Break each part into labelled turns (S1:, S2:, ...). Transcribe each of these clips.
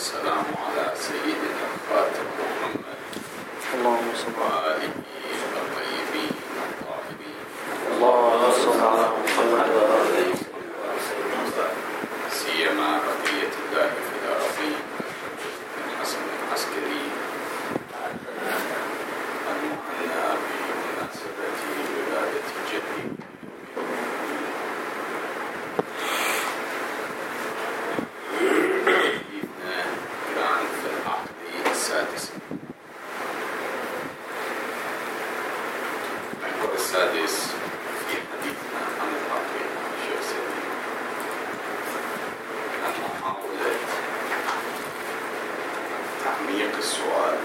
S1: والسلام على سيدنا خاتم محمد
S2: اللهم صل
S1: وآله الطيبين الطاهرين
S2: اللهم صل على محمد وآله
S1: سيما بقية الله في الأراضين من حسن العسكري المعنى بمناسبة ولادة جدي كان في العقد السادس. المحور السادس في حديثنا عن العقد الشيخ سيدي كان محاولة تعميق السؤال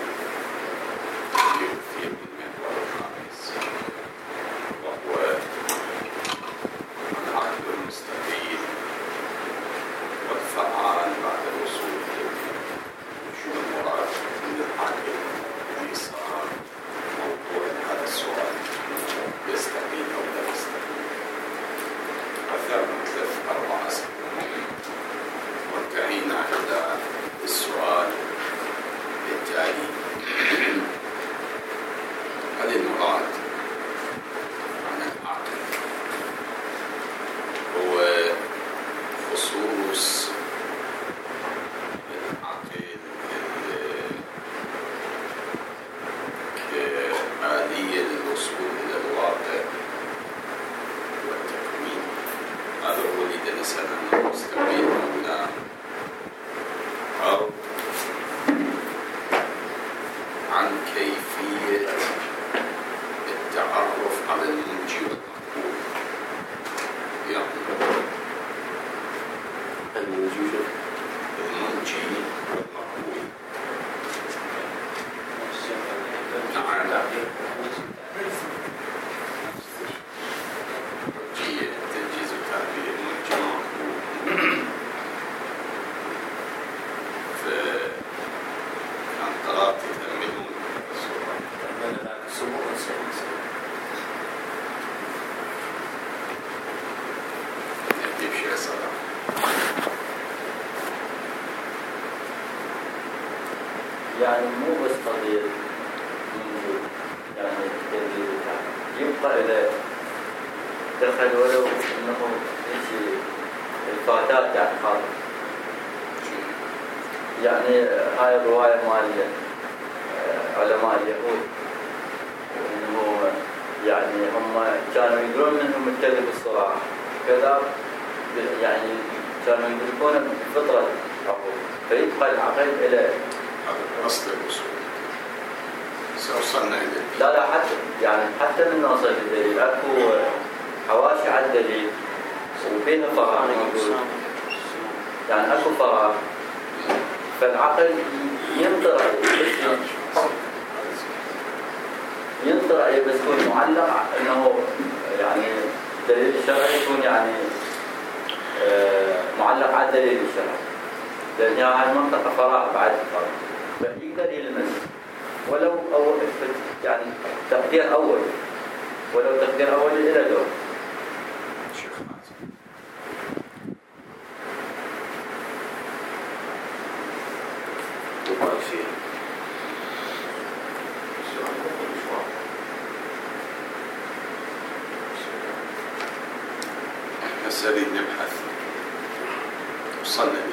S1: في المحور الخامس، وهو العقد المستفيد والفعال بعد الوصول إليه. شو المراد من العقد اللي صار موضوع هذا السؤال، يستفيد أو لا يستفيد؟ أكثر من 3-4 أسئلة، وانتهينا إلى السؤال التالي: هل المراد عن العقد هو خصوص العقل كآلية للوصول إلى الواقع والتكوين؟ هذا هو اللي درسنا المستفيد هنا، أو عن كيفية التعرف على المنجي والمقبول. يعني المنجي والمقبول. تنجيز تعبير المنجي والمقبول. فكان قرأت تأملون الصورة. يكتب شيء صراحة.
S2: يعني مو بس قضية منجو، يعني تنجيز التعبير يبقى إذا دخل ولو أنه يجي الفاتات يعني خاطر. يعني هاي الرواية مال علماء اليهود، إنه يعني هم كانوا يدرون منهم الكذب الصراحة كذا، يعني كانوا يدركون بفطرة العقول، فيبقى العقل إلى
S1: هذا أصل الوصول. سأوصلنا إلى
S2: لا حتى من نوصل للدليل اكو حواشي على الدليل وبينها فراغ موجود، يعني اكو فراغ، فالعقل ينطر عليه بس يكون معلق انه يعني دليل الشرعي يكون يعني معلق على الدليل الشرعي، لان هاي المنطقه فراغ بعد فراغ، فيقدر يلمس ولو أول يعني تقدير أول، ولو تقدير أول إلى دور.
S1: شيخ حازم. وبعدين السؤال مش واضح. احنا سريع نبحث، وصلنا لي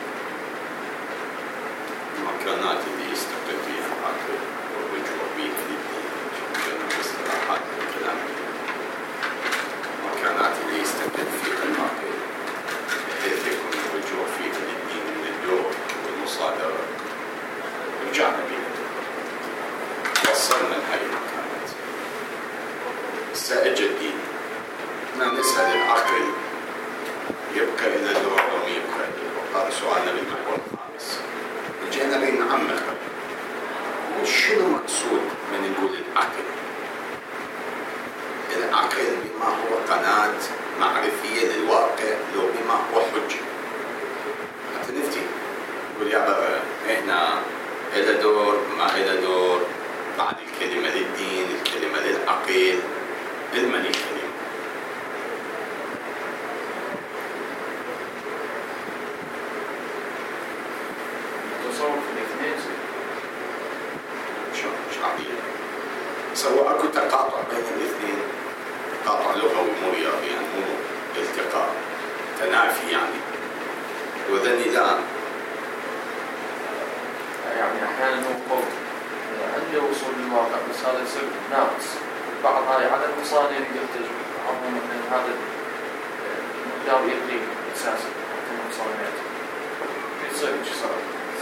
S1: المكانات اللي يستقر فيها العقل والرجوع بها للدين، كانوا اصطلاحات الكلام، المكانات اللي يستقر فيها العقل بحيث يكون الرجوع فيها للدين من الدور والمصادرة. رجعنا بها، وصلنا لهذه المكانات. السائج الدين نسأل العقل يبقى إلى دور أو يبقى إلى دور؟ هذا سؤالنا بالمحور الخامس. جينا لنعمق شنو مقصود من نقول العقل؟ العقل بما هو قناة معرفية للواقع، لو بما هو حجة. حتى نفتي نقول يا بابا هنا إلى دور ما إلى دور، بعد الكلمة للدين الكلمة للعقل، المن الكلمة.
S3: هاي عدد مصادر يحتاج بعضهم مثلا هذا المقدار يقل اساسا حتى مصادرات يصير شو صار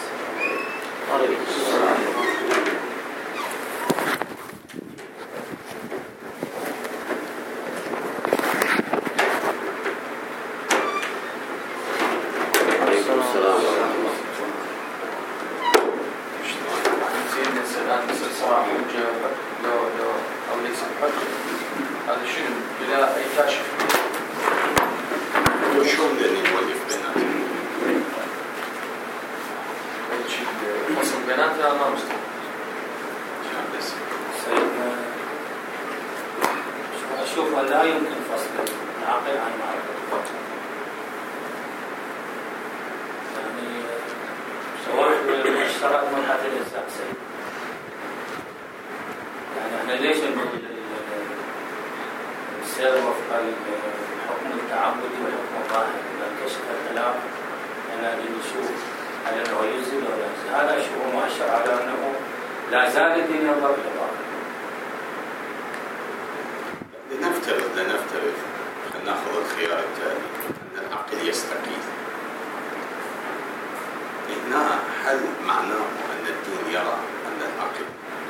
S4: لا يمكن فصل العقل عن معرفة يعني سواء اشترط من حتى الإنسان سيد يعني احنا ليش نقول السير وفق الحكم التعبدي والحكم الظاهر إذا كشف الخلاف يعني نشوف هل أنه يزيد ولا يزيد هذا شيء مؤشر على أنه لا زال الدين ينظر إلى باطل.
S1: لنفترض ناخذ الخيار التالي أن العقل يستقيل. هنا هل معناه أن الدين يرى أن العقل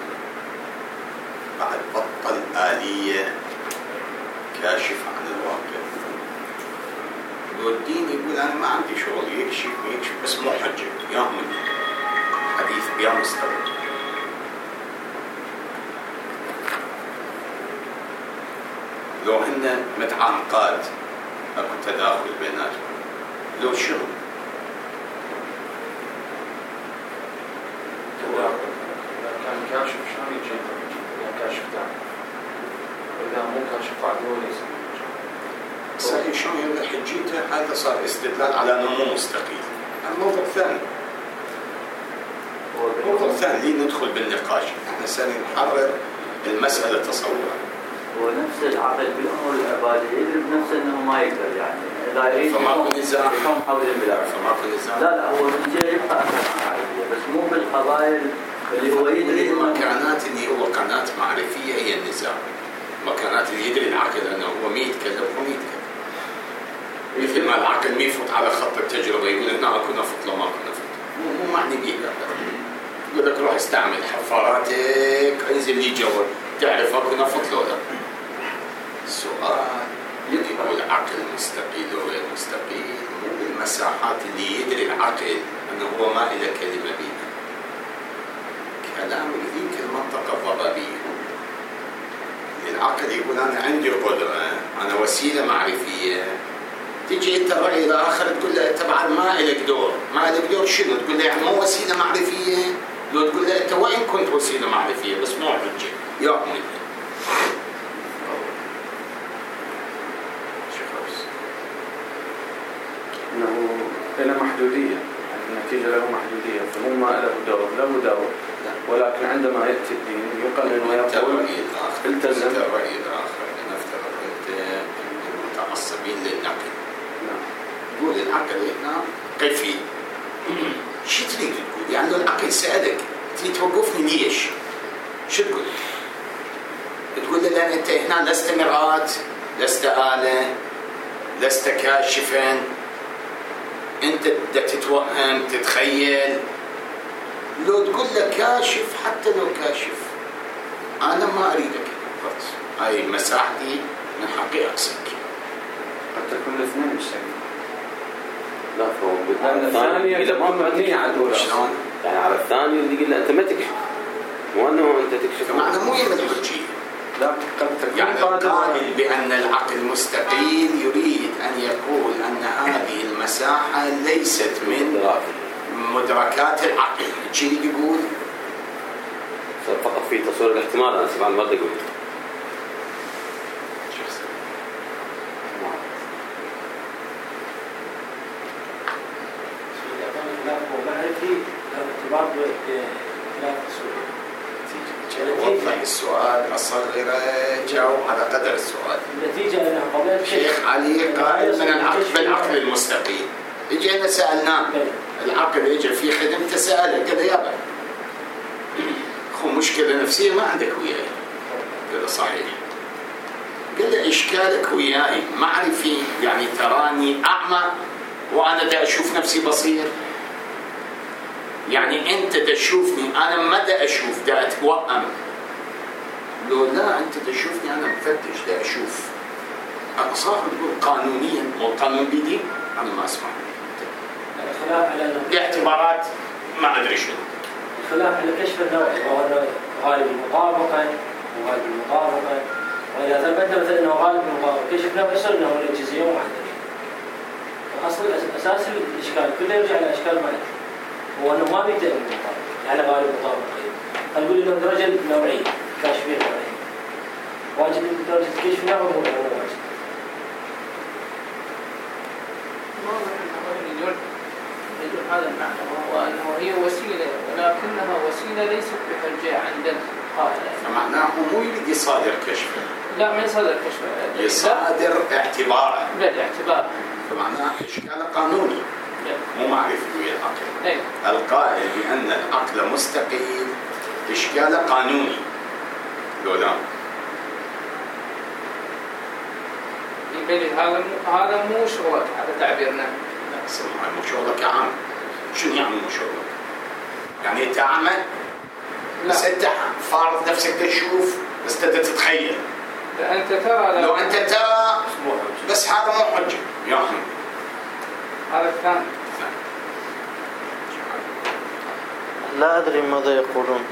S1: بعد بطل آلية كاشف عن الواقع؟ لو الدين يقول أنا ما عندي شغل يكشف بس مو حجة يهمل حديث بيا مستوى. لو هن متعانقات اكو تداخل بيناتهم لو شنو؟
S3: تداخل كان كاشف شلون يجي كاشف ثاني واذا مو كاشف عاد هو ليس
S1: صحيح شلون يبدا حجيته هذا صار استدلال على انه مو مستقيم. الموضوع الثاني ليه ندخل بالنقاش احنا سنحرر المساله تصورا.
S2: ونفس العقل بالامور العباديه يدرك نفسه انه ما يقدر يعني اذا يريد
S1: فماكو نزاع
S2: يقوم حول البلاد. لا هو من جهه يبقى عقليه بس مو بالقضايا اللي هو يدري
S1: المكانات اللي هو قناه معرفيه هي النزاع. المكانات اللي يدري العقل انه هو ما يتكلم وما يتكلم. مثل ما العقل ما يفوت على خط التجربه يقول هنا اكو نفط لو ماكو نفط مو معني به يقول لك روح استعمل حفاراتك انزل لي جوا تعرف اكو نفط لو لا. السؤال يقول العقل مستقيل وغير مستقيل مو بالمساحات اللي يدري العقل انه هو ما له كلمه بيها. كلام ذيك المنطقه الضبابيه. العقل يقول انا عندي قدره انا وسيله معرفيه. تجي انت الراي الاخر تقول له طبعا ما لك دور، ما لك دور شنو؟ تقول له يعني مو وسيله معرفيه؟ لو تقول له انت وين كنت وسيله معرفيه بس مو حجه يا امي.
S5: انه له محدوديه، يعني النتيجه له محدوديه فمو ما له دور ولكن عندما ياتي الدين يقنن ويقول التزم.
S1: الراي الاخر نفترض انت متعصبين للعقل. تقول العقل هنا كيفي شو تريد تقول؟ يعني لو العقل سالك تريد توقفني ليش؟ شو تقول؟ تقول له لان انت هنا لست مرآة، لست آلة، لست كاشفا، انت بدك تتوهم تتخيل. لو تقول له كاشف حتى لو كاشف انا ما اريدك خلص هاي مساحتي من حقي اقصك.
S5: قد تكون الاثنين مش سليم.
S6: لا فهو
S5: الثانية تبقى مبنية على الأولى.
S1: شلون؟
S6: يعني على الثاني اللي يقول له انت ما تكشف مو انه انت تكشف
S1: معنى مو يمد الحجية.
S5: لا قد تكون
S1: يعني القائل بأن العقل مستقيم يريد أن يقول أن هذه المساحة ليست من مدركات العقل. شو يقول؟
S6: فقط في تصوير الاحتمال. أنا سبحان الله أقول
S1: وضح السؤال أصغره جاوب على قدر السؤال.
S4: النتيجة أنها قضية
S1: شيخ علي قائل من العقل بالعقل المستقيم. اجينا سألناه العقل اجى في خدمته سأله كذا يابا خو مشكلة نفسية ما عندك وياه كذا صحيح إذا إشكالك وياي معرفي يعني تراني أعمى وأنا دا أشوف نفسي بصير، يعني أنت دا تشوفني أنا ما دا أشوف، دا أتوهم. لو لا أنت دا تشوفني أنا مفتش دا أشوف. أنا صاحب تقول قانونيا والقانون بيدي أنا ما أسمع. الاعتبارات ما أدري شنو.
S4: الخلاف على كشف النوعي وهو غالب المطابقة وغالب المطابقة، وإذا ثبت مثلا أنه غالب المطابقة كشف نوعي يصير أنه من الجزئية ومحددة. أصل أساس الإشكال كله يرجع إلى إشكال مالك، هو أنه ما بيتم المطابقة، يعني غالب المطابقة. نقول إنه درجة نوعية كاشفية نوعية. واجب درجة كشف نوعي هو واجب.
S3: يدل هذا المعنى، وهو أنه هي وسيلة ولكنها وسيلة ليست بحجة عند القائل.
S1: فمعناه مو يريد يصادر كشفه.
S3: لا ما يصادر كشفه.
S1: يصادر اعتباره.
S3: لا اعتبار.
S1: فمعناه إشكال قانوني. مو معرفة ويا العقل. القائل بأن العقل مستقيم إشكال قانوني. لو لا.
S3: هذا مو شغلك على تعبيرنا.
S1: مو شغلك يا عم. شنو يعني مو شغلك؟ يعني انت اعمى؟ بس انت فارض نفسك تشوف بس انت تتخيل.
S3: انت ترى
S1: لو انت ترى بس هذا مو حجه يا اخي.
S3: هذا الثاني.
S7: لا ادري ماذا يقولون.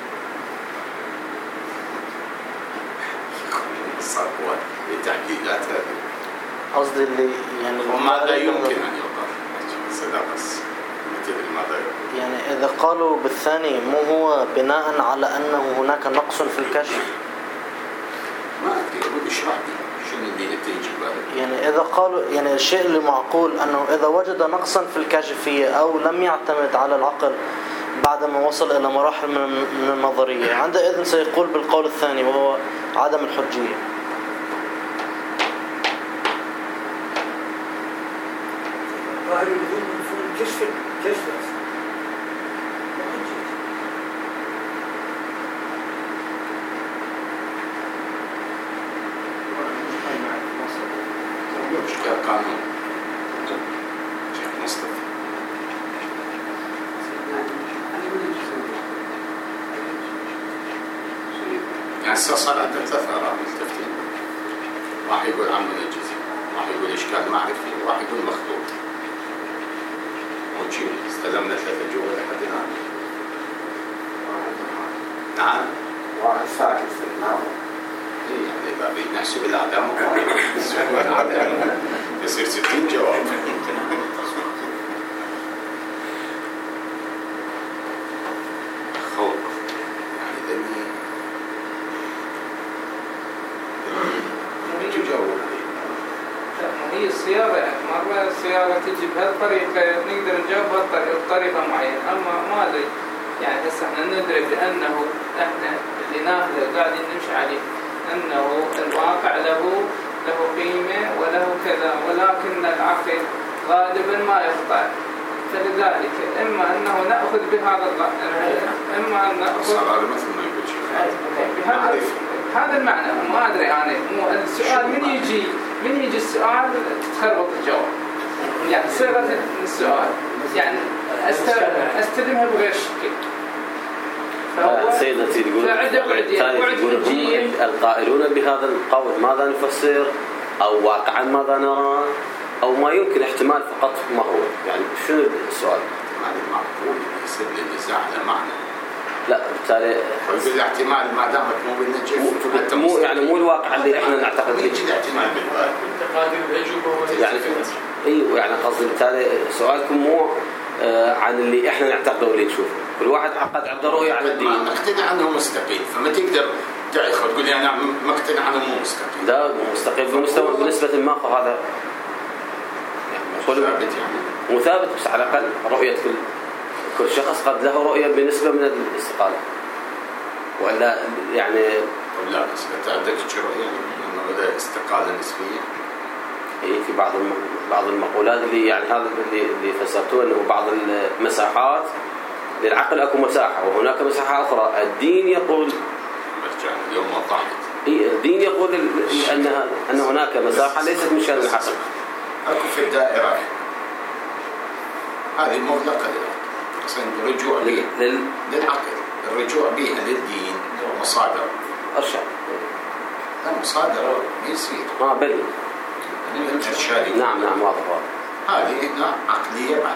S1: الصعوبة التحقيقات هذه.
S7: قصدي اللي يعني
S1: وماذا يمكن ان يقال؟ بس
S7: يعني إذا قالوا بالثاني مو هو بناء على أنه هناك نقص في الكشف؟
S1: ما أدري أقول اشرح لي شنو اللي نتيجة بالك.
S7: يعني إذا قالوا يعني الشيء اللي معقول أنه إذا وجد نقصا في الكاشفية أو لم يعتمد على العقل بعدما وصل إلى مراحل من النظرية، عندئذ سيقول بالقول الثاني وهو عدم الحجية.
S4: كشف
S1: إشكال قانون. شيخ مصطفى. يعني صار عندنا ثلاث آراء مختلفين. واحد يقول عم الجزء، واحد يقول إشكال معرفي، وواحد يقول مخلوق. استلمنا ثلاثة جوة لحد الآن. نعم.
S8: واحد ساكت في النار.
S1: يعني إذا بنحسب الأعدام يصير 60 جواب. خوف. يعني ذني تجاوب.
S3: هي السيارة يعني مرة السيارة تجي بهالطريقة نقدر نجاوب بطريقة معينة، أما ما أدري يعني هسه احنا ندرك بأنه احنا اللي ناخذه قاعدين نمشي عليه أنه الواقع له قيمة وله كذا، ولكن العقل غالبا ما يخطأ. فلذلك إما أنه نأخذ بهذا إما أن نأخذ
S1: مثل ما يقول شيء
S3: هذا المعنى. ما أدري أنا مو السؤال من يجي السؤال تخربط الجواب، يعني صيغة السؤال يعني استلمها بغير شكل.
S6: سيدتي تقول القائلون بهذا القول ماذا نفسر أو واقعا ماذا نرى أو ما يمكن احتمال فقط ما هو، يعني شنو السؤال؟
S1: احتمال المعقول يصير النزاع على معنى.
S6: لا بالتالي
S1: بالاحتمال ما دامت مو بالنجف
S6: مو يعني مو الواقع اللي احنا نعتقد به.
S1: يجي الاحتمال بالبال.
S3: قادر الأجوبة
S6: يعني ايوه يعني قصدي بالتالي سؤالكم مو عن اللي احنا نعتقده واللي نشوفه. كل واحد عقد عنده رؤية على الدين.
S1: ما مقتنع انه مستقيم، فما تقدر تاخذ تقول لي انا مقتنع انه مو مستقيم.
S6: لا مو مستقيم بمستوى بنسبة ما هذا
S1: يعني ثابت يعني.
S6: مو ثابت بس على الأقل رؤية كل شخص قد له رؤية بنسبة من الاستقالة. ولا يعني
S1: طب لا بس انت عندك رؤية انه هذا استقالة نسبية.
S6: اي في بعض المقولات اللي يعني هذا اللي فسرتوه انه بعض المساحات للعقل اكو مساحة وهناك مساحة اخرى. الدين يقول
S1: اليوم وضحت.
S6: الدين يقول انها أن هناك مساحة ليست من شأن العقل.
S1: أكو في الدائرة هذه مغلقة للعقل، أصلا الرجوع للعقل، الرجوع بها للدين مصادرة
S6: أرشد.
S1: لا مصادرة ما يصير.
S6: بل نعم واضح.
S1: هذه هنا عقلية بعد.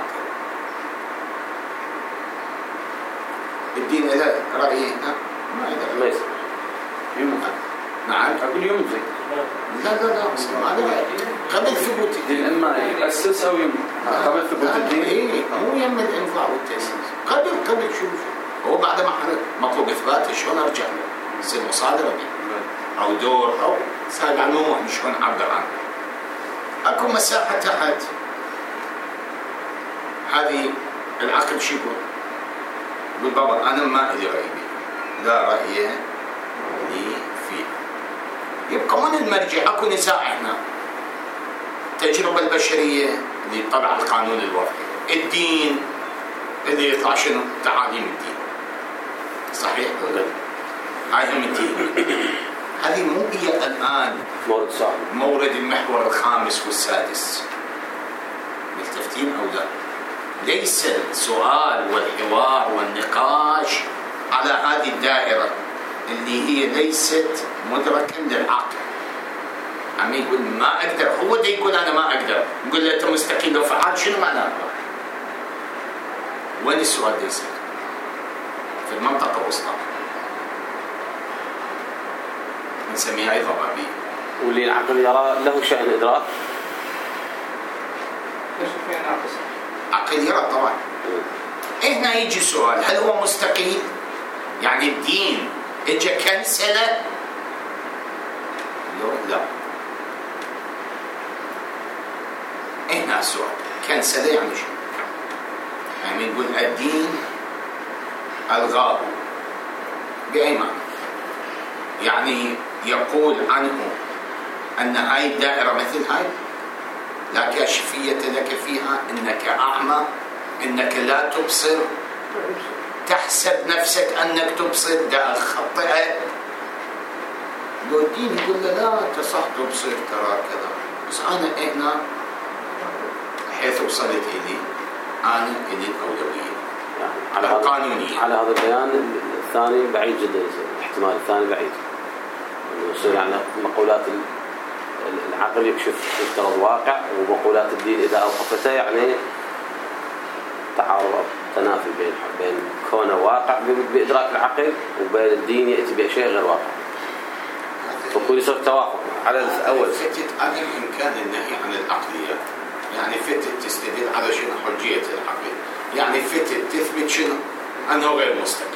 S1: الدين إذا رأيه ما يصير. نعم
S5: أقول يمضي.
S1: لا هذا قبل ثبوت
S5: الدين إما يأسس أو يمضي. قبل ثبوت الدين.
S1: مو يم الإنفاع والتأسيس. قبل شوف هو بعد ما مطلوب إثباته شلون أرجع له؟ يصير مصادرة بي أو دور أو سائل عنه شلون عبر عنه. أكو مساحة تحت هذه العقل شو يقول؟ يقول بابا أنا ما إلي رأي بي، لا رأي لي فيه. يبقى من المرجع؟ أكو نزاع هنا. التجربة البشرية اللي طبع القانون الوضعي، الدين اللي يطلع شنو؟ تعاليم الدين. صحيح ولا لا؟ هاي هم الدين. هذه مو هي الآن مورد المحور الخامس والسادس. ملتفتين أو لا؟ ليس السؤال والحوار والنقاش على هذه الدائرة اللي هي ليست مدركا للعقل. عم يقول ما أقدر، هو ده يقول أنا ما أقدر، نقول له أنت مستقيم لو فعلت شنو معناه؟ وين السؤال ده يصير؟ في المنطقة الوسطى نسميها أيضا ضبابية.
S6: واللي العقل يرى له شأن إدراك.
S3: ايش في ناقص؟
S1: عقل يرى طبعا. هنا يجي سؤال، هل هو مستقيم؟ يعني الدين اجى كنسله؟ لا. هنا السؤال كنسله يعني شو؟ يعني نقول الدين الغاه بأي معنى؟ يعني يقول عنه أن هاي الدائرة مثل هاي لا كاشفية لك فيها، إنك أعمى، إنك لا تبصر، تحسب نفسك أنك تبصر، ده خطئة. لو الدين يقول له لا تصح تبصر ترى كذا، بس أنا هنا حيث وصلت إلي أنا إلي الأولوية القانونية.
S6: على هذا البيان الثاني بعيد جدا، الاحتمال الثاني بعيد. يعني مقولات العقل يفترض واقع، ومقولات الدين إذا أوقفته يعني تعارض تنافي بين كونه واقع بإدراك العقل وبين الدين يأتي بشيء غير واقع، فكل يصير توافق على الأول.
S1: فتت عدم إمكان النهي عن العقلية، يعني فتت تستدل على شنو حجية العقل، يعني فتت تثبت شنو أنه غير مستقيم.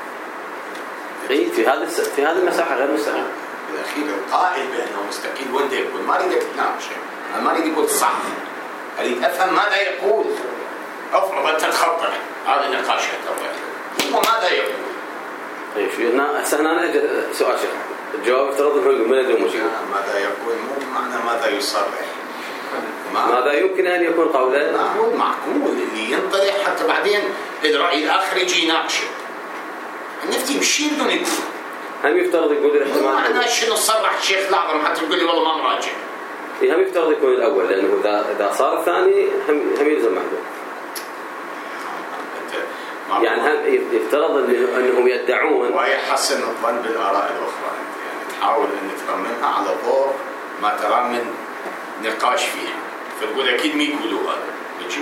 S6: في هذه المساحة غير مستقيم.
S1: بالأخير القائل بأنه مستقيم وين يقول؟ ما أريد أتناقش، أنا ما أريد يقول صح، أريد أفهم ماذا يقول. أفرض أنت تخطئ، هذا نقاش يتوقع وماذا يقول.
S6: طيب هنا أجل سؤال شيخ، الجواب افترض أنه يقول من يدري مشكلة.
S1: ماذا يقول مو معنى ماذا يصرح.
S6: ماذا يمكن أن يكون قولا؟
S1: معقول اللي ينطرح حتى بعدين الرأي الآخر يجي يناقشه. النفتي مش بدون يقول.
S6: هم يفترض يقول الاحتمال.
S1: مو معناه شنو صرح الشيخ الأعظم حتى تقول لي والله ما مراجع.
S6: هم يفترض يكون الأول، لأنه إذا صار الثاني هم يلزم محدود. يعني هم يفترض أنهم يدعون.
S1: ويحسن الظن بالآراء الأخرى، يعني تحاول أن ترممها على ضوء ما ترى من نقاش فيها، فتقول أكيد ما يقولوا هذا يجي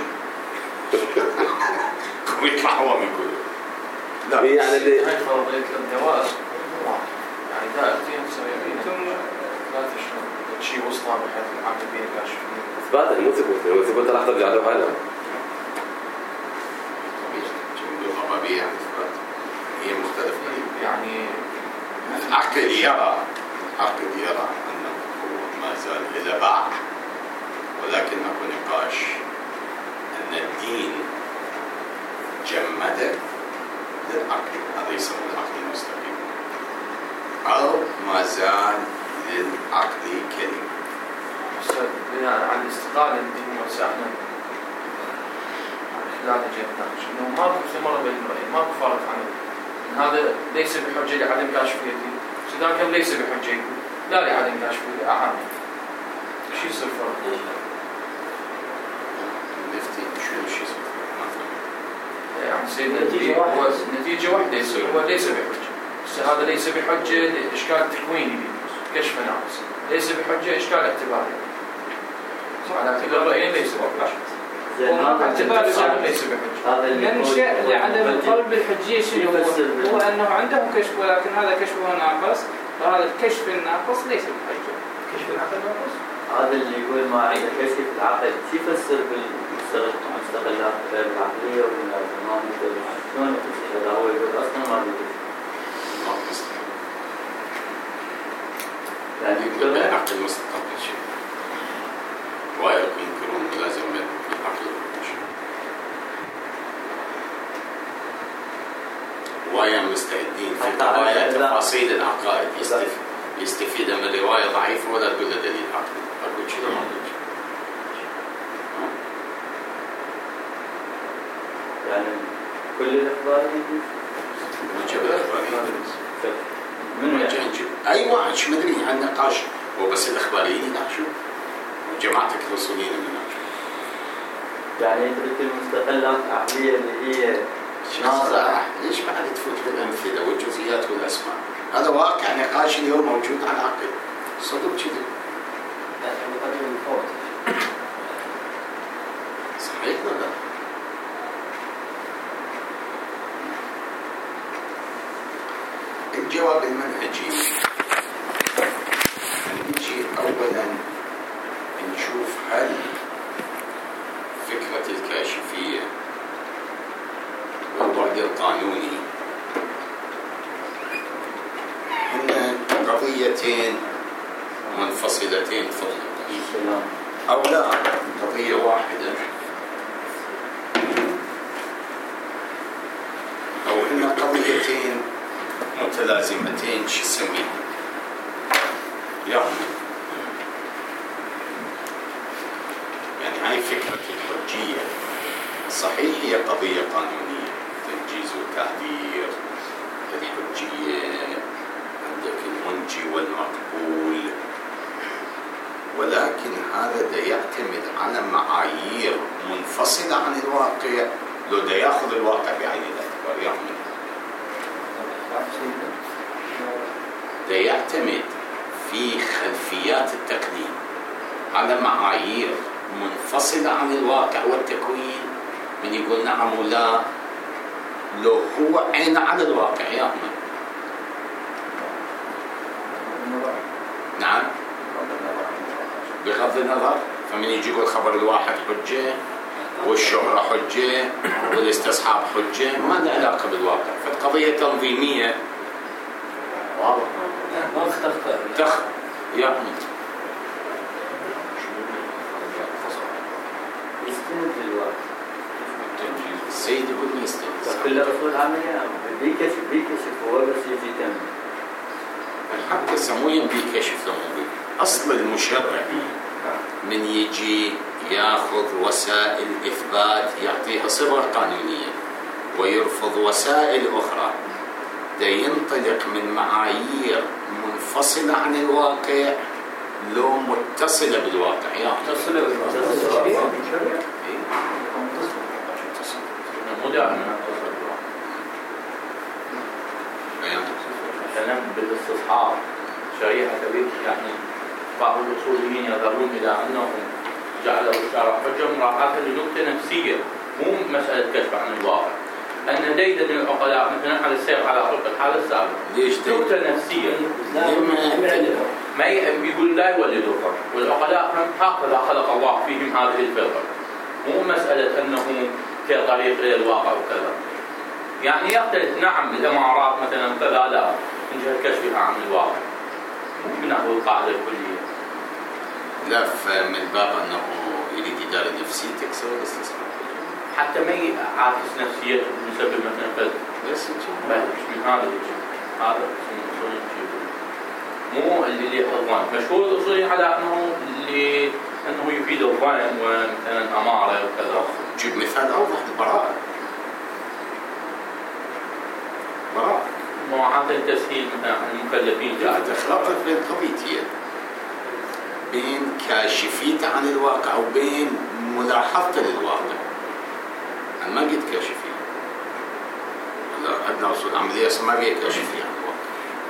S1: ويطلع هو ما يقولوا.
S5: لا
S6: يعني اللي
S5: هاي فرضية الجواز يعني دائرتين سريعين لا تشمل شيء وسطها بحيث العقل بين كاشفين.
S6: إثباتا مو ثبوت، لو ثبوت راح ترجع له هذا.
S1: طبيعي هي مختلفة.
S5: يعني
S1: العقل يرى أنه ما زال إلى بعد، ولكن أكو نقاش أن الدين جمد للعقل، هذا يسمى العقل المستقيم، أو ما زال للعقل كلمة.
S5: بناء على الاستقالة الدين وسعنا خلال جهتناقش إنه ماكو ثمرة بين الرأي، ماكو فارق عنه. هذا ليس بحجة لعدم كاشفيته، إذا كان ليس بحجة
S3: لا يعني كاشف أعم شو يصير فرق؟
S1: نفتي شو يصير
S3: يعني سيد نتيجة واحدة يصير هو ليس بحجة. هذا ليس بحجة إشكال تكويني كشف ناقص، ليس بحجة إشكال اعتباري. على كل الرأيين ليس بحجة. اعتباري ليس بحجة. لأن الشيء اللي عدم القلب بالحجية شنو هو أنه عنده كشف ولكن هذا كشفه ناقص، فهذا الكشف الناقص ليس بحجة. كشف العقل ناقص.
S2: هذا اللي يقول ما عنده كشف العقل يفسر بالمستقلات غير العقلية والملازمات شلون يفسر هذا؟ هو يقول أصلا ما بيفسر.
S1: يعني يقول لا عقل مستقل شيء وينكرون لازم العقل شيء ويا مستعدين في قضايا تفاصيل العقائد يستفيد من رواية ضعيفة ولا تقول له دليل عقلي أقول شيء ما أقول
S2: يعني كل الأخباريين
S1: نجيب الأخباريين
S2: من
S1: نجيب أي واحد شو مدري عن نقاش هو بس الأخباريين يناقشوا جماعتك الوصوليين يناقشوا
S2: يعني يترك المستقلات العقلية اللي هي
S1: ناصعة ليش بعد تفوت بالأمثلة والجزئيات والأسماء هذا واقع نقاش اليوم موجود على العقل صدق كذا صحيح ولا الجواب المنهجي نجي أولا نشوف هل فكرة الكاشفية والبعد القانوني هن قضيتين منفصلتين فضلا أو لا قضية واحدة أو هن قضيتين متلازمتين شو اسميها يعني هاي فكرة الحجية صحيح هي قضية قانونية تنجيز وتهدير الحجية عندك المنجي والمقبول ولكن هذا دا يعتمد على معايير منفصلة عن الواقع لو دا ياخذ الواقع بعين الاعتبار يعمل دا يعتمد في خلفيات التقنين على معايير منفصلة عن الواقع والتكوين من يقول نعم ولا لو هو عين على الواقع يا أحمد نعم بغض النظر فمن يجي يقول خبر الواحد حجة والشهرة حجة والاستصحاب حجة ما له علاقة بالواقع فالقضية تنظيمية واضح
S4: ما
S1: تخ يا أحمد
S2: يستند للواقع
S1: السيد يقول يستند
S2: كل رسول عملية بيكشف هو بس يجي تم
S1: حتى سمويا بيكشف لهم أصل المشرع من يجي ياخذ وسائل إثبات يعطيها صبغة قانونية ويرفض وسائل أخرى دا ينطلق من معايير منفصلة عن الواقع لو متصلة بالواقع
S3: متصلة بالواقع مو دائما
S2: مثلا بالاستصحاب شريحة كبيرة يعني بعض الأصوليين يذهبون إلى أنهم جعلوا الشرع حجة مراعاة لنقطة نفسية مو مسألة كشف عن الواقع أن ديدا العقلاء مثلا على السير على طرق الحالة السابقة
S1: ليش
S2: نقطة نفسية ما يقول لا يولدوا الفرق والعقلاء هكذا خلق الله فيهم هذه الفطرة مو مسألة أنه كطريق إلى الواقع وكذا يعني يختلف نعم الإمارات مثلا كذا لا من جهة كشفها عن الواقع ممكن نأخذ القاعدة الكلية
S1: لا من باب أنه يريد إدارة نفسية تكسر الاستصحاب
S2: حتى ما يعاكس نفسيته بسبب مثلا فلس
S1: بس
S2: من هذا الشيء هذا اسمه أصولي مو اللي الظن مشهور الأصولي على أنه يفيد الظن ومثلا أمارة وكذا
S1: جيب مثال أوضح البراءة براءة
S4: مواعظ التسهيل مثلا عن المكلفين
S1: لا تخلطت بين قضيتين، بين كاشفيته عن الواقع وبين ملاحظته للواقع. أنا ما قلت كاشفية، عندنا أصول عملية ما بيها كاشفية عن الواقع.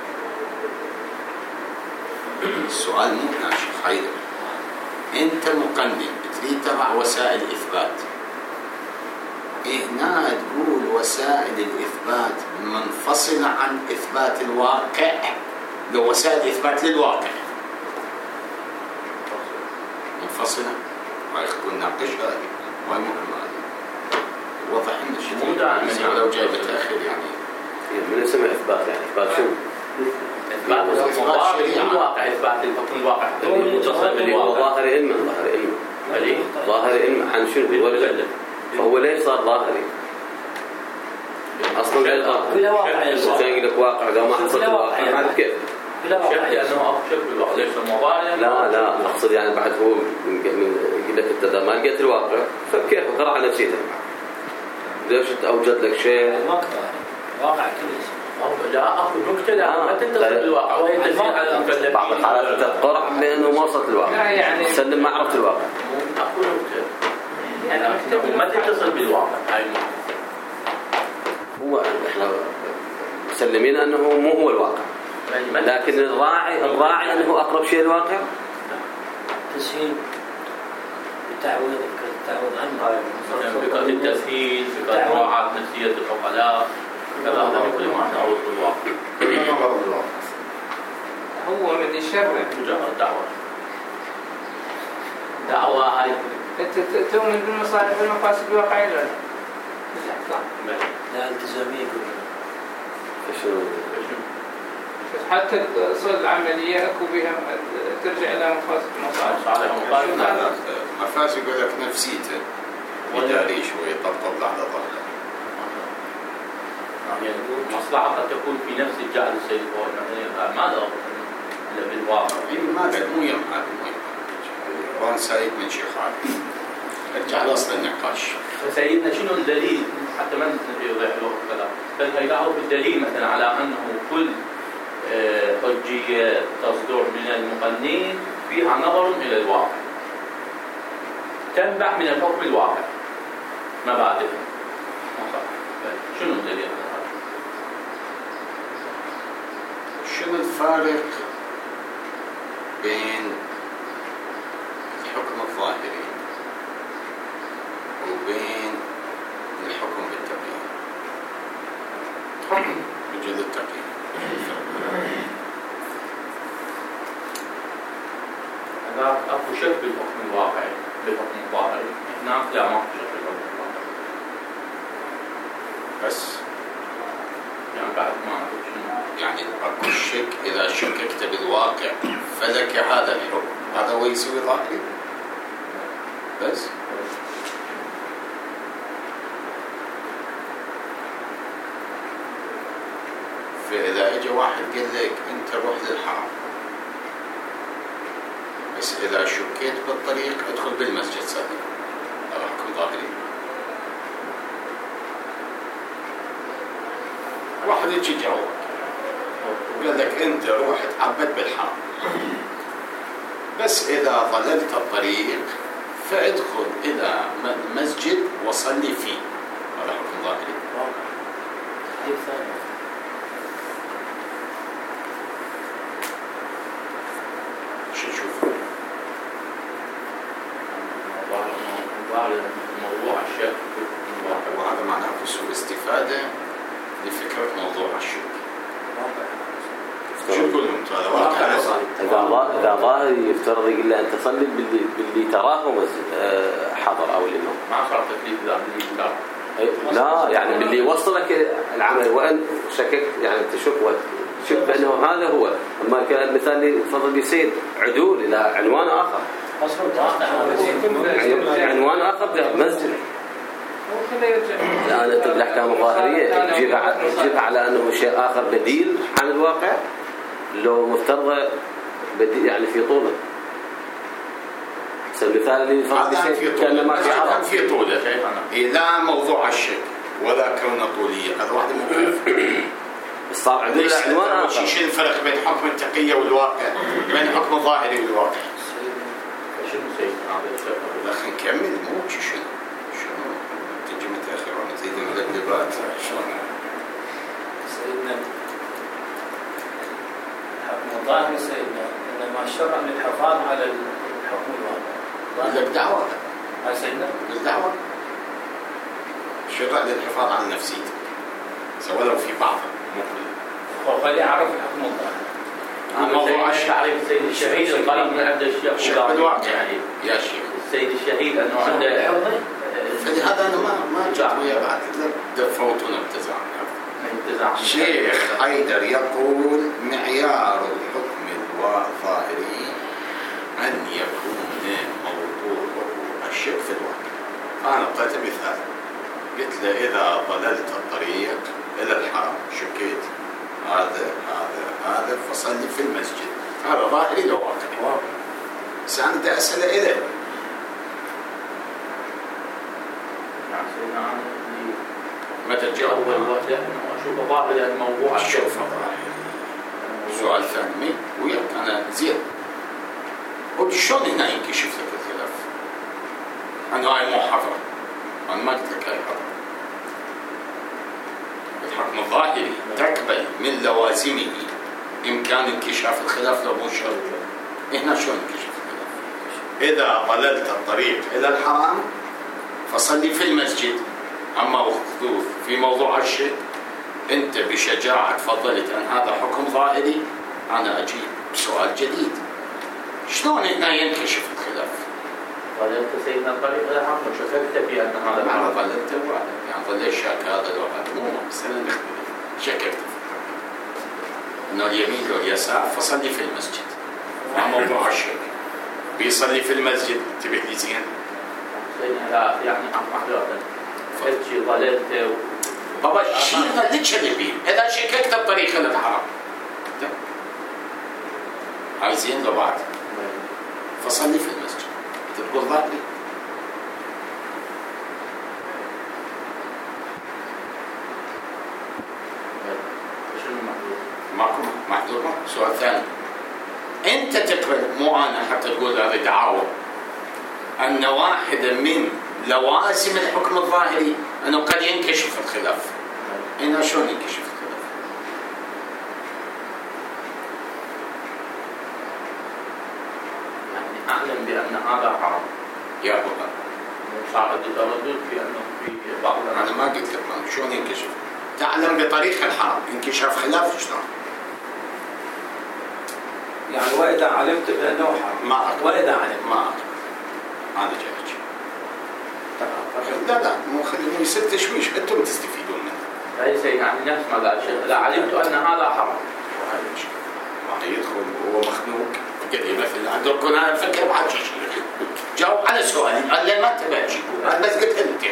S1: السؤال مو هنا شيخ حيدر، أنت مقنن تريد تضع وسائل إثبات، هنا تقول وسائل الإثبات منفصلة عن إثبات الواقع، لو وسائل إثبات للواقع منفصلة ما يخبون ناقشها، ما مهمة وضح لنا الشيء لو جاي متأخر يعني
S6: من اسمه إثبات، يعني إثبات شو؟
S4: إثبات الواقع، إثبات الحكم الواقع
S6: هو ظاهر علم، ظاهر علم عن شنو؟ فهو ليس صار ظاهري اصلا
S4: كله واقع،
S6: زي لك واقع لو ما حصل الواقع بعد كيف؟
S4: لانه شكل الواقع ليس مضارع.
S6: لا اقصد يعني بعد هو يقول لك انت اذا ما لقيت الواقع فكيف اقرا على نفسيتك؟ ليش اوجد لك شيء
S4: واقع كله لا اخذ مبتدا ما تتصل بالواقع وهي تزيد على المكلفين.
S6: بعض الحالات تقرا بانه ما وصلت الواقع سلم ما عرفت الواقع
S4: اقول يعني ما تتصل بالواقع. هاي
S6: هو احنا مسلمين انه مو هو الواقع، لكن الراعي انه اقرب شيء للواقع.
S4: تسهيل التعويض عنه، فكرة التسهيل، فكرة مراعاة نفسية العقلاء، كذا هذا كل ما نعوض بالواقع.
S3: هو من يشرع
S4: مجرد دعوة هاي
S3: انت تؤمن بالمصالح والمفاسد الواقعية ولا
S4: لا التزامية
S6: شنو؟
S3: حتى صار العملية اكو بها ترجع الى مفاسد ومصالح.
S1: مفاسد يقول لك نفسيته يداري شوي يطبطب على ظهره.
S4: يعني مصلحة قد تكون في نفس الجعل السيد ما له الا بالواقع.
S1: ما قد مو يوم هذا وان سعيد من شيخ عادل ارجع لاصل النقاش.
S4: سيدنا شنو الدليل حتى ما يضيع له الكلام، بل يعرف الدليل مثلا على انه كل حجية تصدر من المقنين فيها نظر الى الواقع تنبع من الحكم الواقع مبادئ. شنو الدليل على هذا؟
S1: شنو الفارق بين الحكم الظاهري وبين الحكم بالتقييد؟ بجد التقييد
S4: هذا اكو شك بالحكم الواقعي بالحكم الظاهري، هناك لا ما اكو شك بالحكم الواقعي
S1: بس
S4: يعني بعد ما اكو شنو
S1: يعني اكو شك اذا شككت بالواقع فلك هذا الحكم، هذا هو يسوي ظاهري بس. فإذا اجى واحد قال لك انت روح للحرم، بس اذا شكيت بالطريق ادخل بالمسجد صديق، هذا حكم ظاهري. واحد يجي جاوبك وقال لك انت روح تعبد بالحرم، بس اذا ضللت الطريق فادخل الى مسجد وصلي فيه، هذا حكم ظاهري. شو تشوف؟
S4: موضوع الشك
S1: وهذا معناه سوء استفادة لفكرة موضوع الشك. شو تقول انت؟ هذا واقع.
S6: إذا ظاهر يفترض يقول له أنت صلي باللي تراه حضر أو الإمام.
S4: ما صار تكليف ذا باللي تراه.
S6: لا يعني باللي وصلك العمل، وأن شككت يعني تشك بأنه هذا هو. أما كان المثال اللي فضل يصير عدول إلى عنوان آخر. عنوان آخر مسجد. الآن أنت بالأحكام الظاهرية تجيبها على أنه شيء آخر بديل عن الواقع، لو مفترض بديل يعني في طوله. المثال اللي
S1: كان ما في طوله، لا موضوع الشك ولا كونه طولية، هذا واحد مختلف.
S6: بس صار عندنا عنوان آخر.
S1: شو الفرق بين حكم التقية والواقع؟ بين حكم الظاهري والواقع؟
S2: شنو سيدنا هذا؟
S1: لكن نكمل مو شنو تجي متأخر ونزيد المذبذبات شلون؟
S4: سيدنا الحكم الظاهري سيدنا إنما شرع للحفاظ على الحكم الواقع.
S1: الدعوة
S4: هاي سيدنا
S1: الدعوة شرع للحفاظ على نفسيتك سواء لو في بعض مو كله.
S4: فلي أعرف الحكم الظاهري.
S2: موضوع تعريف السيد الشهيد القريب من عند الشيخ
S1: الواقع يا شيخ.
S2: السيد الشهيد أنه عنده
S1: فلهذا أنا ما جاء ويا بعد دفوتنا ابتزعنا. الشيخ حيدر يقول معيار الحكم الظاهري أن يكون موضوعه الشك في الواقع. أنا أعطيت مثال قلت له إذا ضللت الطريق إلى الحرم شكيت هذا فصلي في المسجد هذا ظاهري لو واقعي. بس أنا بدي أسأل إليه متى تجي
S2: أول وحدة أشوف ظاهري الموضوع
S1: أشوف ظاهري. سؤال ثاني وياك أنا زين وشلون هنا ينكشف لك الخلاف؟ أنا هاي مو حضرة أنا ما قلت لك هاي حضرة. الحكم الظاهري تقبل من لوازمه إمكان انكشاف الخلاف لو مو شرط. هنا شلون انكشف الخلاف؟ إذا ضللت الطريق إلى الحرام فصلي في المسجد. أما وخذوه في موضوع الشك أنت بشجاعة تفضلت أن هذا حكم ظاهري أنا أجيب بسؤال جديد شلون هنا ينكشف الخلاف؟
S2: ضللت سيدنا الطريق إلى الحرم وشككت في أن هذا
S1: ما ضللت يعني ضل شك هذا لو هذا مو بس أنا نختلف شككت في إنه اليمين واليسار فصلي في المسجد. مع موضوع الشك بيصلي في المسجد انتبه لي زين.
S2: لا يعني أحيانا فهمت ضللت
S1: بابا شيء اللي تشذبين إذا شككت الطريق إلى الحرم عايزين لبعض فصلي في المسجد تقول ظاهري. ماكو محدود. سؤال ثاني أنت تقبل مو أنا حتى تقول هذه دعاوى أن واحدة من لوازم الحكم الظاهري أنه قد ينكشف الخلاف. هنا شلون ينكشف الخلاف؟
S2: يعني أعلم بأن هذا حرام
S1: يا الله
S2: صار التردد في أنه في بعض
S1: أنا ما قلت لك شلون ينكشف. تعلم بطريق الحرام انكشاف خلاف شلون؟
S4: يعني وإذا علمت بأنه حرام
S1: ما أقدر.
S4: وإذا علمت
S1: ما أقدر. هذا جاي لا مو خليني يصير تشويش أنتم تستفيدون منه.
S2: ليس يعني نفس ما قال الشيخ لا علمت أن هذا حرام.
S1: وهذا المشكلة ما يدخل وهو مخنوق قد يمثل عندك أنا أفكر بعد شيء جاوب على سؤالي قال لي ما تبغى تجيبه أنا بس قلت أنت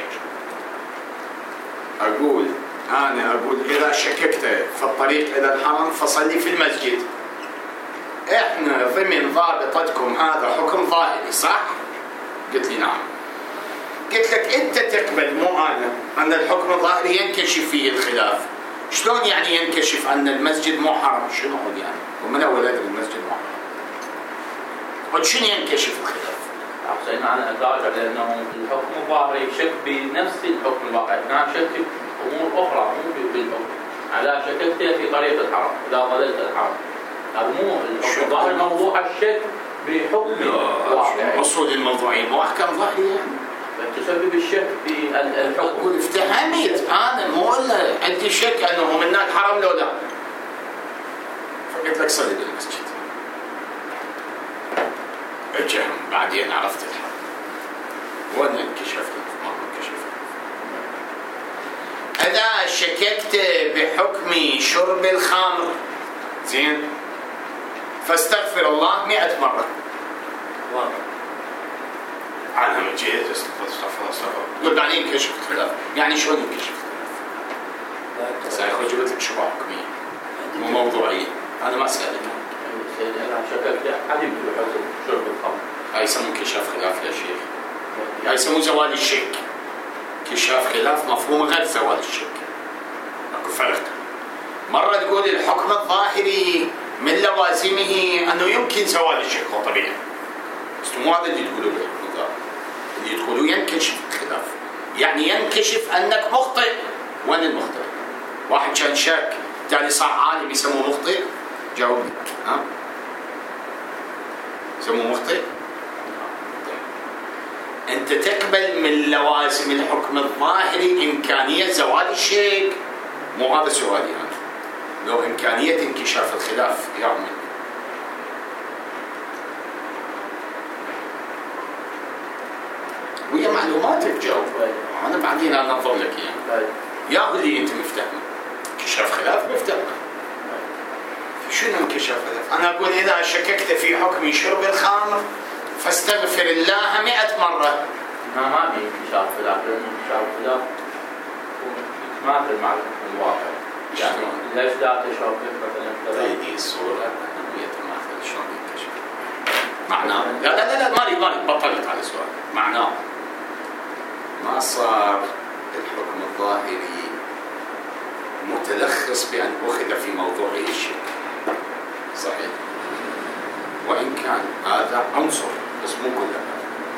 S1: أقول إذا شككت في الطريق إلى الحرم فصلي في المسجد. إحنا ضمن ضابطتكم هذا حكم ظاهري صح؟ قلت لي نعم. قلت لك أنت تقبل مو أنا أن الحكم الظاهري ينكشف فيه الخلاف. شلون يعني ينكشف أن المسجد مو حرم؟ شنو يعني؟ ومن أول أدري المسجد مو حرم. وشنو ينكشف الخلاف؟
S2: حسين أنا أدرك لأنه الحكم الظاهري شك بنفس الحكم الواقعي. أنا شك أمور أخرى مو بالحكم. على شككت في طريق الحرم إذا ضللت الحرم. هذا مو الحكم الظاهري موضوع الشك بحكم واقعي.
S1: أصول الموضوعية مو أحكام ظاهرية.
S2: تسبب الشك في الحكم.
S1: أقول افتهمت أنا مو إلا عندي شك أنه من الحرم لو لا. فقلت لك صلي بالمسجد. الجهم بعدين عرفت الحرم. وأنا انكشفت ما انكشفت. إذا شككت بحكم شرب الخمر زين فاستغفر الله 100 مرة. أنا مجيء استغفر تقول بعدين كشف الخلاف. يعني شلون ينكشف الخلاف؟ سأخرج لك شبهة حكمية مو موضوعية. أنا ما سألت.
S2: أنا شككت علمت بحكم شرب الخمر.
S1: هاي يسمون كشاف خلاف يا شيخ. هاي يسمون زوال الشك. كشاف خلاف مفهوم غير زوال الشك. أكو فرق. مرة تقول الحكم الظاهري من لوازمه أنه يمكن زوال الشك، هو طبيعي. بس مو هذا اللي تقولوا بالحكم الظاهري، اللي تقولوا ينكشف الخلاف، يعني ينكشف أنك مخطئ. وين المخطئ؟ واحد كان شاك تالي صار عالم يسموه مخطئ؟ جاوبني. ها؟ يسموه مخطئ؟ أنت تقبل من لوازم الحكم الظاهري إمكانية زوال الشك؟ مو هذا سؤالي أنا. لو إمكانية انكشاف الخلاف يا عمي. وهي معلوماتك جاوب. أنا بعدين أنظر لك يعني. يا اللي أنت مفتهمه. انكشاف خلاف مفتهمه. شنو انكشاف خلاف؟ أنا أقول إذا شككت في حكم شرب الخمر فاستغفر الله 100 مرة.
S2: ما في انكشاف خلاف، لأن انكشاف خلاف يتماثل مع الواقع. يعني ليش لا تشرب مثلا؟
S1: هذه الصورة أنه يتماثل شلون ينكشف؟ معناه لا مالي بطلت على السؤال. معناه ما صار الحكم الظاهري متلخص بأن أخذ في موضوع الشك. صحيح. وإن كان هذا عنصر بس مو كله.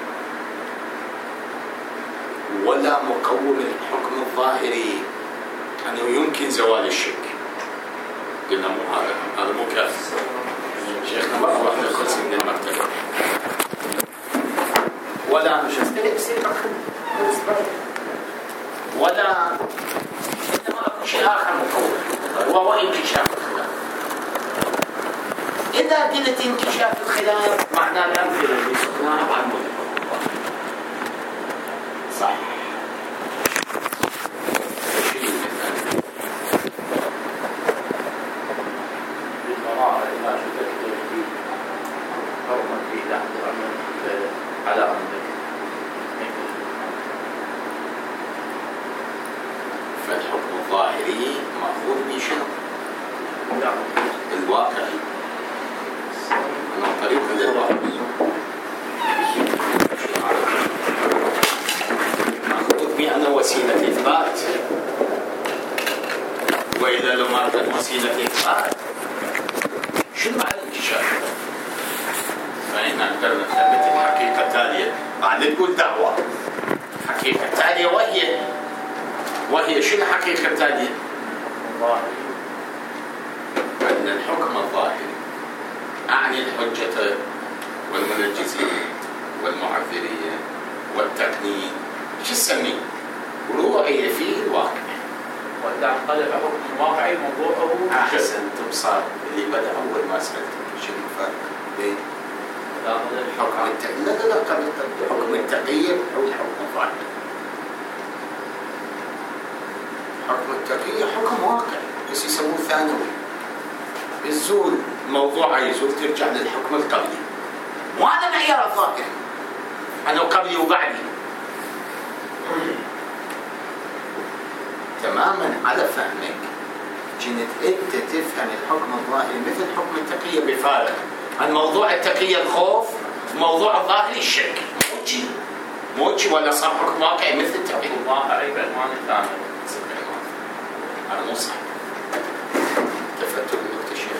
S1: ولا مقوم الحكم الظاهري أنه يمكن زوال الشك. قلنا مو هذا مو كافي. شيخنا بقى واحدة الخلصي من المكتبة. ولا ولا إنما أكو شيء آخر مقوم وهو انكشاف الخلاف. إذا قلت انكشاف الخلاف معناه الأمثلة اللي سقناها عن صح. فالحكم الظاهري مأخوذ بشنو؟ الواقعي. أنا طريق للواقع. مأخوذ بأنه وسيلة إثبات. وإذا لم أردت وسيلة إثبات شو معنى الانكشاف؟ فإن نقدر نثبت الحقيقة التالية. بعد تقول دعوة حقيقة تالية وهي شو الحقيقة التالية؟ أن الحكم الظاهري أعني الحجة والمنجزين والمعذرين والتقنين شو تسميه؟ روعي فيه الواقع.
S2: وإذا انقلب حكم واقعي موضوعه
S1: أحسن تبصر اللي بدأ أول ما سألتك شو الفرق بين الحكم التقية؟ لا قبل الحكم التقية أو الحكم الظاهري. حكم التقية حكم واقعي بس يسموه ثانوي. الزول موضوع يزول ترجع للحكم القبلي. وهذا معيار الظاهري أنه قبلي وبعدي. تماما على فهمك كنت أنت تفهم الحكم الظاهري مثل حكم التقية بفارق. عن موضوع التقية الخوف، موضوع الظاهري الشك. موجي ولا صار حكم واقعي مثل التقية
S2: واقعي بعنوان ثاني.
S1: أنا مو صح. تفتت النقطة شيخ.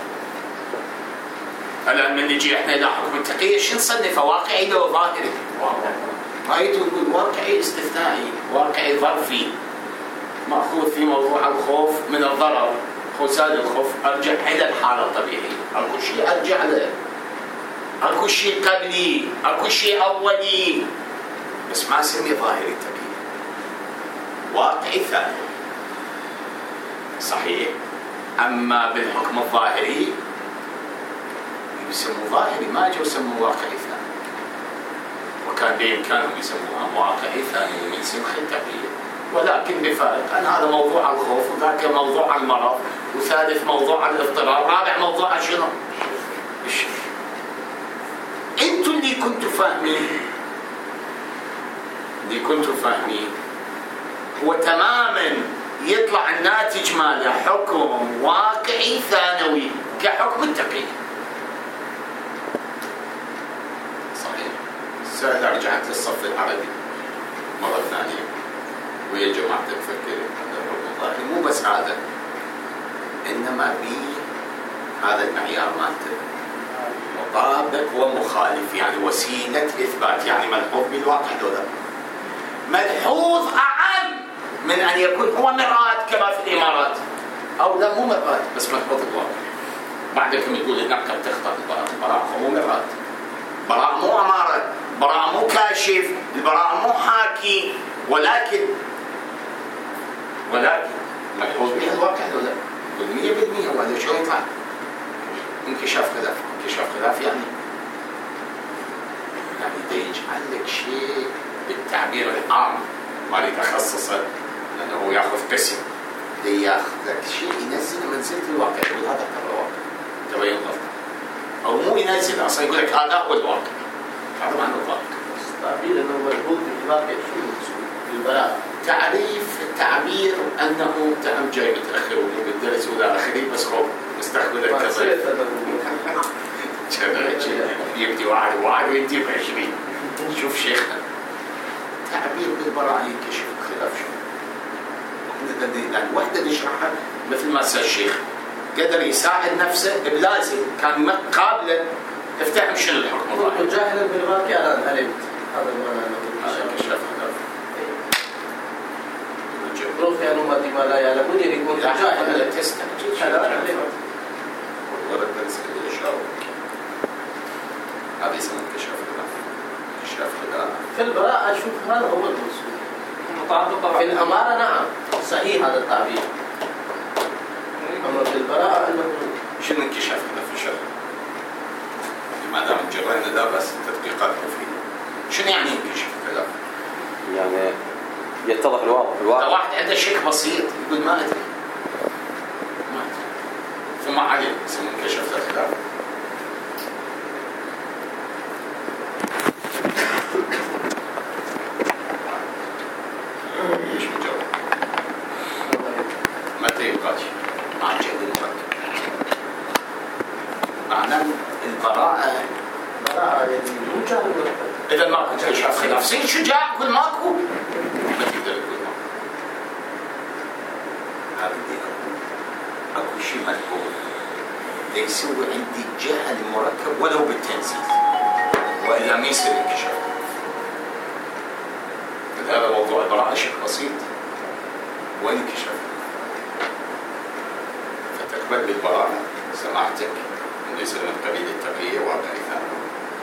S1: الآن من نجي إحنا إلى حكم التقية شو نصنفه؟ واقعي لو ظاهري؟ ما يقول واقعي استثنائي، واقعي ظرفي. مأخوذ في موضوع الخوف من الضرر، خسال الخوف أرجع إلى الحالة الطبيعية. أكو شيء أرجع له، أكو شيء قبلي، أكو شيء أولي، بس ما اسميه ظاهري التقية. واقعي ثاني. صحيح. أما بالحكم الظاهري يسموه ظاهري، ما جو يسموه واقعي ثاني. وكان بإمكانهم يسموها واقعي ثاني من سمخ التقية. ولكن بفارق أن هذا موضوع الخوف، وذاك موضوع المرض، وثالث موضوع الاضطراب، رابع موضوع شنو؟ الشك. انتوا اللي كنتوا فاهمين هو تماما يطلع الناتج ماله حكم واقعي ثانوي كحكم التقية. صحيح. السؤال رجعت للصف العربي مرة ثانية ويا جماعة تفكر أن الحكم الظاهري مو بس هذا، إنما هذا المعيار مالته مطابق ومخالف، يعني وسيلة إثبات، يعني ملحوظ بالواقع دولا، ملحوظ أعم من أن يكون هو مرآة كما في الإمارات، أو لا مو مرآة بس ملحوظ الواقع. بعدكم يقول إنك تخطأ البراءة مو مرآة، براءة مو أمارة، براءة مو كاشف، البراءة مو حاكي، ولكن ملحوظ بها الواقع دولا 100%. وهذا شو يطلع انكشاف خلاف يعني ده يجعل لك شيء بالتعبير العام، ما اريد اخصصه لانه هو ياخذ قسم، ده ياخذ لك شيء ينزل منزله الواقع، يقول هذا ترى الواقع تبين غلط، او مو ينزل اصلا يقول لك هذا هو الواقع، هذا معنى الواقع.
S2: التعبير انه مربوط بالواقع شو بالبراءة،
S1: تعبير انه تعم جاي متاخر ومو بالدرس ولا اخره، بس خوف مستقبلك كذا يبدي واحد وينتهي ب20. شوف شيخنا تعبير بالبراءة ينكشف الخلاف شو يعني وحده نشرحها مثل ما سأل الشيخ قدر يساعد نفسه بلازم كان قابلا افتهم شنو الحكم الظاهر
S2: جاهلا بالواقع. انا علمت هذا المعنى
S1: كشف خلاف
S2: روح يا نمتي ما لا يعلمون يكون جاهلا
S1: تستنى ورد درس الإشارة هذا يسمى كشف خلاف
S2: في البراءة أشوف هذا هو المقصود مطابقة. في الأمارة نعم صحيح هذا التعبير، أما في البراءة أنه
S1: شنو انكشاف خلاف في الشرع؟ ما دام جرينا ده بس تطبيقات مفيدة. شنو يعني انكشاف خلاف؟
S6: يعني يتضح الواقع.
S1: واحد عنده شك بسيط يقول ما أدري ثم علم يسمى انكشاف الخلاف. مش مجرد متى يقاش مع الجهل المركب معناه البراءة
S2: يعني مو جاهل مركب.
S1: إذا ماكو انكشاف خلاف صير شجاع كل ماكو ما تقدر تقول ماكو. هذا اللي أكو شيء مذكور يسوي عندي الجهل المركب ولو بالتنزيل وإلا ما يصير انكشاف. هذا موضوع البراءة شيء بسيط وانكشاف، فتقبل بالبراءة سماعتك أنه يصير من قبيل التقية واقع ثاني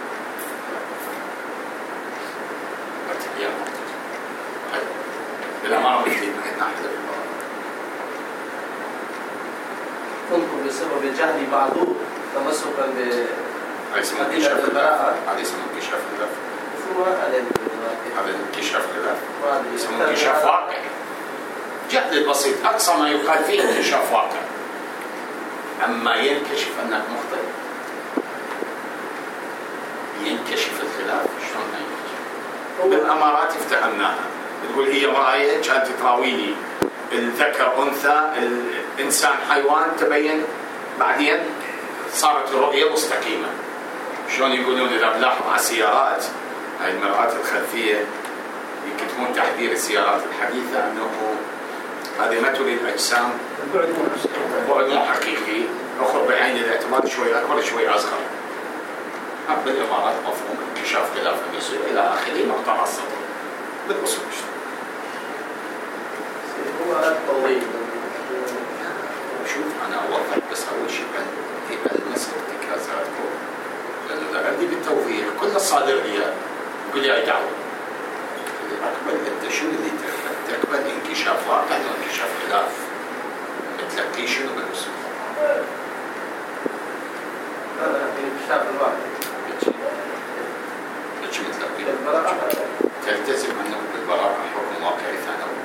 S1: وتقية منطقة بالأمارة مثلين عندنا أحد بالبراءة
S2: تنقل بسبب الجهل بعضه تمسكا
S1: بأدلة البراءة. هذا اسمه انكشاف خلاف. هذا انكشاف خلاف اسمه انكشاف واقع. جهل البسيط أقصى ما يقال فيه انكشاف واقع، أما ينكشف أنك مخطئ ينكشف الخلاف شلون ينكشف؟ بالأمارات افتهمناها تقول هي مراية كانت تراويني الذكر أنثى الإنسان حيوان تبين بعدين صارت الرؤية مستقيمة. شلون يقولون إذا بلاحظ على السيارات هاي المرآة الخلفية يكتبون تحذير السيارات الحديثة أنه هذه ما تريد أجسام بعد مو حقيقي أخر بعين الاعتبار شوي أكبر شوي أصغر. بالإمارات مفهوم انكشاف خلاف يصير إلى آخره مقطع السطر بالأصول.
S2: هو الطويل.
S1: شوف أنا أوضح بس أول شيء هي المسألة تكازاتكم لأنه إذا عندي بالتوضيح كل الصادر لي يقول لي أي دعوة أقبل أنت شنو اللي تقبل انكشاف واقع وانكشاف خلاف تلقي شنو بالأصول؟
S2: هذا انكشاف الواقع.
S1: شو تلقي؟ تلتزم أنه بالبراءة حكم واقعي ثانوي.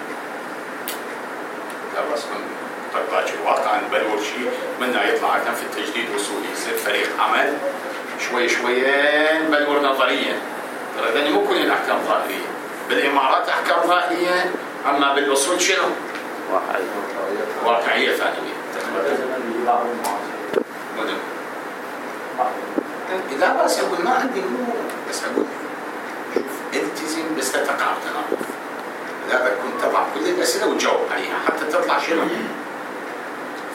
S1: لا بس من طباج الواقع نبلور شيء منا يطلع عندنا في التجديد وصولي يصير فريق عمل شوي شوية نبلور نظريا. ترى ذني مو كل الأحكام ظاهرية، بالإمارات أحكام ظاهرية أما بالأصول شنو؟ واقعية ثانوية. إذا بس يقول ما عندي مو بس أقول شوف التزم بس لا تقع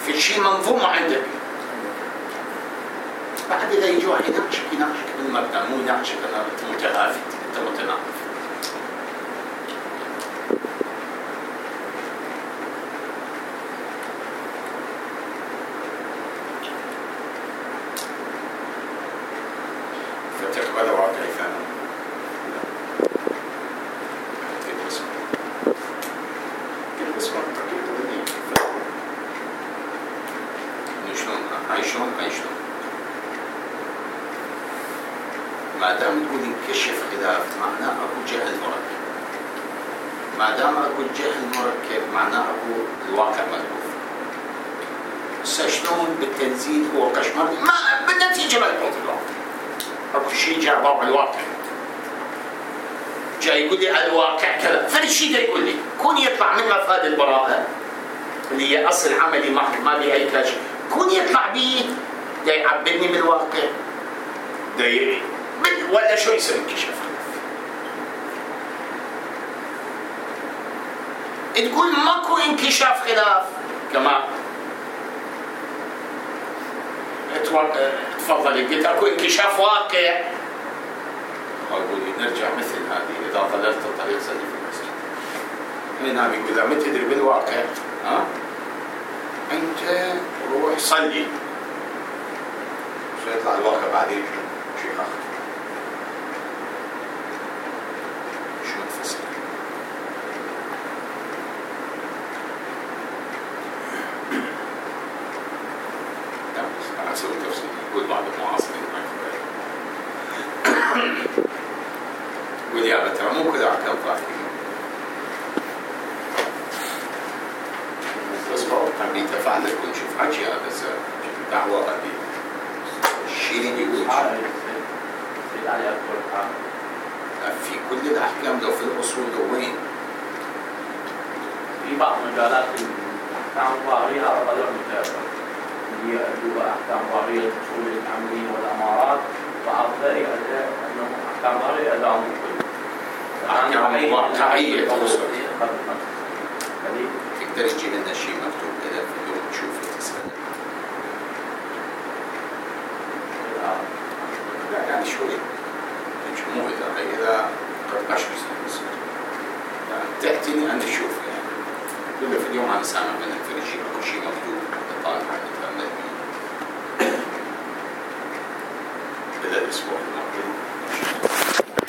S1: في شيء منظومة عندك. بعد إذا يجي واحد يناقشك بالمبنى، مو يناقشك أنا متهافت، أنت متناقض. فتقبل واقعي ثاني. شلون ما دام تقول انكشف خلاف معناه اكو جهل مركب. ما دام اكو جهل مركب معناه اكو الواقع ملفوف. هسه شلون بالتنزيل هو قشمري ما بالنتيجه ملفوف الواقع. اكو شيء جاء باب الواقع. جاي يقول لي الواقع كذا، فالشيء ده يقول لي كون يطلع من مفاد البراءه اللي هي اصل عملي محض ما بي اي كاشف، كون يطلع بيه دا يعبدني بالواقع ولا شو يصير انكشاف خلاف؟ تقول ماكو انكشاف خلاف كما تفضل قلت اكو انكشاف واقع. اقول نرجع مثل هذه اذا ضللت الطريق صلي في المسجد. هنا بيقول اذا ما تدري بالواقع انت روح صلي. شو يطلع الواقع بعدين شيء اخر. شو تفسر؟ لا بس انا اسوي تفسير يقول بعض المعاصرين ما يقول يا ترى مو كذا احكام ظاهريه. بس بقى يتفاعل يكون شوف حكي هذا دعوه هذه الشيء اللي يقول في كل الاحكام لو في الاصول لو وين
S4: في بعض مجالات الاحكام الظاهريه هذا غير متابع هي احكام ظاهريه الاصول العمليه والامارات بعض ذلك انه احكام ظاهريه اداء ممكن
S1: احكام واقعيه تقدر تجيب لنا شيء مكتوب كذا في اليوم تشوفه تسال. لا يعني شوي مو إذا قد أشخص يعني تأتيني أنا أشوف يعني كل في اليوم أنا سامع من الفريشي أكو شيء مكتوب طالع على التمرين إلى الأسبوع المقبل